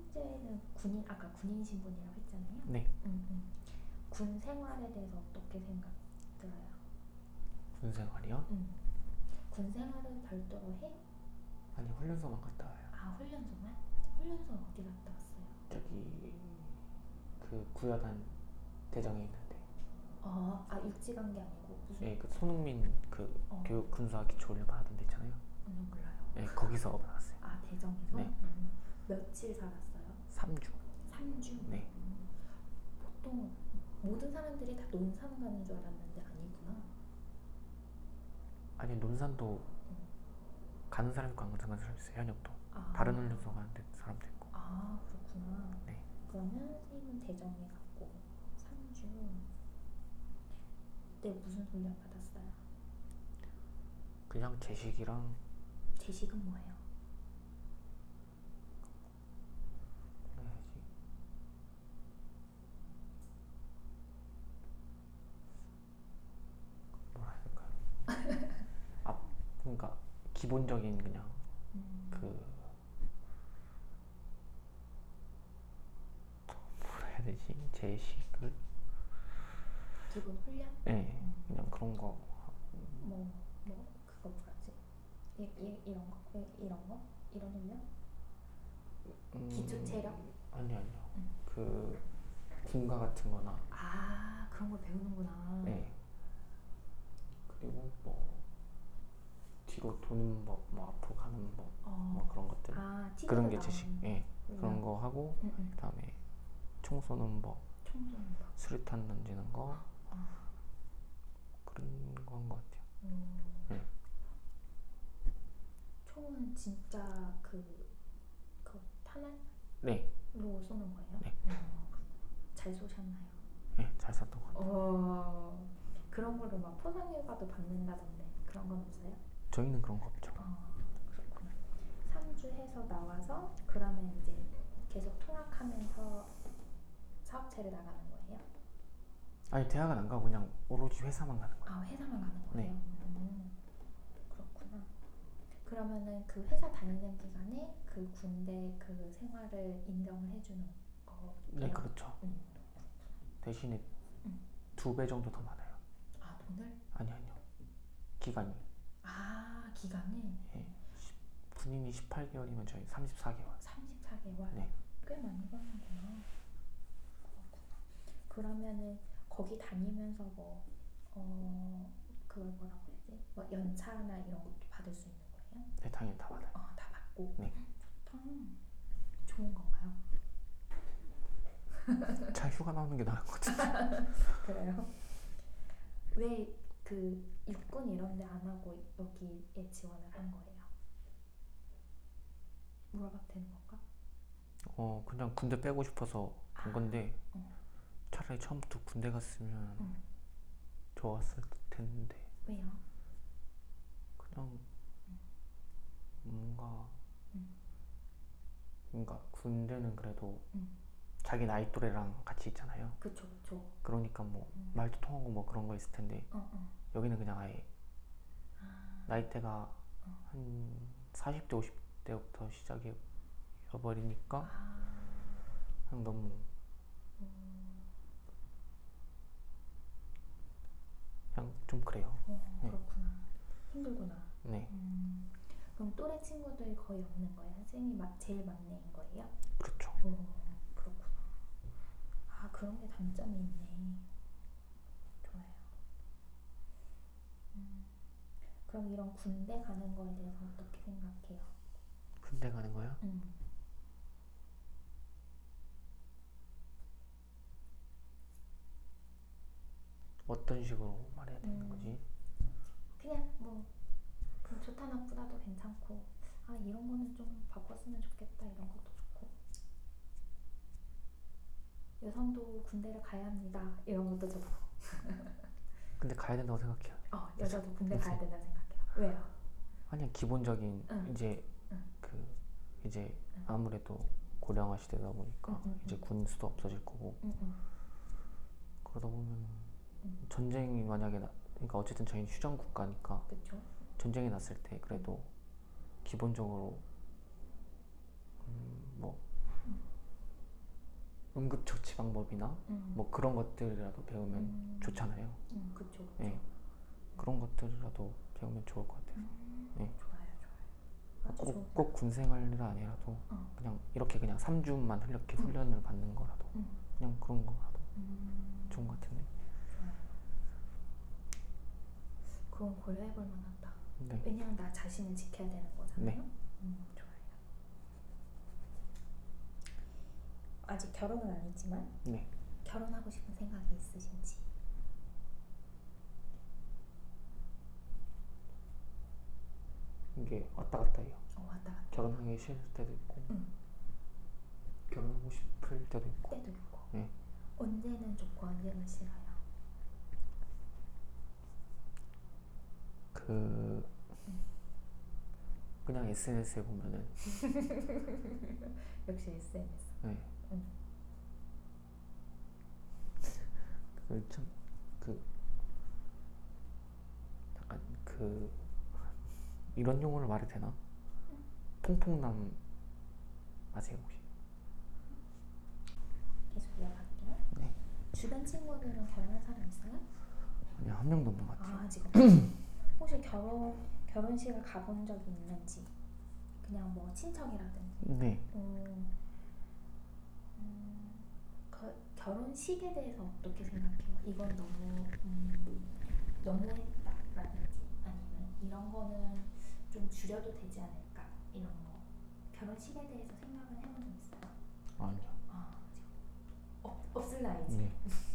현재는 군인, 아까 군인 신분이라고 했잖아요. 네. 군 생활에 대해서 어떻게 생각 들어요? 군 생활이요? 군 생활은 별도로 해? 아니, 훈련소만 갔다 와요. 아, 훈련소만? 훈련소는 어디 갔다 왔어요? 저기 그 구여단 대정에 있는데. 육지 간 게 아니고 무슨? 예, 그 손흥민 그 교육 군사 기초 훈련 받았던 데 있잖아요. 몰라요. 예, 거기서 받았어요. 아, 대정에서? 네. 며칠 살았어요? 3주. 3주? 네. 보통 모든 사람들이 다 논산 가는 줄 알았는데 아니구나. 아니, 논산도 가는 사람 있고 안 가는 사람 있어요. 현역도. 다른 훈련소 가는 사람도 있고. 아, 그렇구나. 네. 그러면 선생님은 대정에 갔고 3주. 그때 무슨 훈련 받았어요? 그냥 제식이랑. 제식은 뭐예요? 뭐라 해야 될까요? 그러니까 기본적인 그냥 뭐라 해야 되지? 제식을. 기본 훈련? 네, 그냥 그런 거. 그거 뭐라지? 이런 거? 이런 거? 이런 훈련? 기초 체력? 아니요. 그 군가 같은 거나. 그런 걸 배우는구나. 네. 그리고 뭐 뒤로 도는 법, 뭐 앞으로 가는 법, 뭐 그런 것들. 그런 게 제식. 예. 그런 거 하고 그다음에 총 쏘는 법, 수류탄 던지는 거, 그런 거 한 것 같아요. 네. 총은 진짜 그 탄알? 네. 로 쏘는 거예요? 네. 잘 쏘셨나요? 네, 잘 쐈던 것 같아요. 그런 거를 막 포상휴가도 받는다던데 그런 건 없어요? 저희는 그런 거 없죠. 그렇구나. 3주 해서 나와서 그러면 이제 계속 통학하면서 사업체를 나가는 거예요? 아니, 대학은 안 가고 그냥 오로지 회사만 가는 거예요. 회사만 가는 거예요? 네. 그렇구나. 그러면은 그 회사 다니는 기간에 그 군대 그 생활을 인정을 해주는 거예요? 네, 그렇죠. 대신에 2배 정도 더 많아요. 돈을? 아니요. 기간이. 기간이? 예. 군인이 18개월이면 저희 34개월. 34개월? 네. 꽤 많이 받는구나. 그렇구나. 그러면은 거기 다니면서 그걸 뭐라고 해야지? 뭐 연차나 이런 것도 받을 수 있는 거예요? 네, 당연히 다 받아요. 다 받고? 네. 좋다. 좋은 건가요? 차 휴가 나오는 게 나을 것 같은데. 그래요? 왜 그 육군 이런 데 안 하고 여기에 지원을 한 거예요? 물어봐도 되는 건가? 그냥 군대 빼고 싶어서 간 건데 차라리 처음부터 군대 갔으면 좋았을 텐데. 왜요? 그냥 뭔가 군대는 그래도 자기 나이 또래랑 같이 있잖아요. 그쵸. 그러니까 뭐 말도 통하고 뭐 그런 거 있을 텐데 여기는 그냥 아예 나이대가 한 40대 50대부터 시작해버리니까 그냥 너무 그냥 좀 그래요. 그렇구나. 힘들구나. 네. 그럼 또래 친구들이 거의 없는 거예요? 선생님이 제일 막내인 거예요? 그렇죠. 그렇구나. 그런 게 단점이 있네. 좋아요. 그럼 이런 군대 가는 거에 대해서 어떻게 생각해요? 군대 가는 거요? 어떤 식으로 말해야 되는 거지? 그냥 뭐 좋다 나쁘다도 괜찮고 이런 거는 좀 바꿨으면 좋겠다 이런 것도 좋고 여성도 군대를 가야 합니다 이런 것도 좋고 근데 가야 된다고 생각해요. 여자도 군대 가야 된다고 생각해요. 왜요? 아니, 기본적인 이제 아무래도 고령화 시대다 보니까 이제 군 수도 없어질 거고 그러다 보면 전쟁이 만약에 그러니까 어쨌든 저희는 휴전 국가니까 그쵸? 전쟁이 났을 때 그래도 기본적으로 뭐 방법이나 뭐 그런 것들이라도 배우면 좋잖아요. 그쵸. 예, 그런 것들이라도 배우면 좋을 것 같아서. 예. 좋아요. 꼭 군 생활이 아니라도 그냥 이렇게 그냥 3주만 이렇게 훈련을 받는 거라도 그냥 그런 거라도 좋은 것 같은데. 좋아요. 그건 고려해볼 만하다. 네. 왜냐면 나 자신을 지켜야 되는 거잖아요. 네. 좋아요. 아직 결혼은 안 했지만 네. 결혼하고 싶은 생각이 있으신지? 이게 왔다 갔다 해요. 왔다 갔다. 결혼하기 싫을 때도 있고 결혼하고 싶을 때도 있고. 네. 언제는 좋고 언제는 싫어요? 그냥 SNS에 보면은 역시 SNS. 네. 약간 이런 용어를 말해도 되나? 퐁퐁남 아세요 혹시? 계속 이어갈게요. 네. 주변 친구들은 결혼한 사람 있어요? 아니요, 한 명도 없는 것 같아요. 지금 혹시 결혼식을 가본 적이 있는지? 그냥 뭐 친척이라든지. 네. 결혼식에 대해서 어떻게 생각해요? 이건 너무했다라든지 아니면 이런 거는 좀 줄여도 되지 않을까 이런 거. 결혼식에 대해서 생각은 해본 적 있어요? 아니요. 없을 나이지. 네.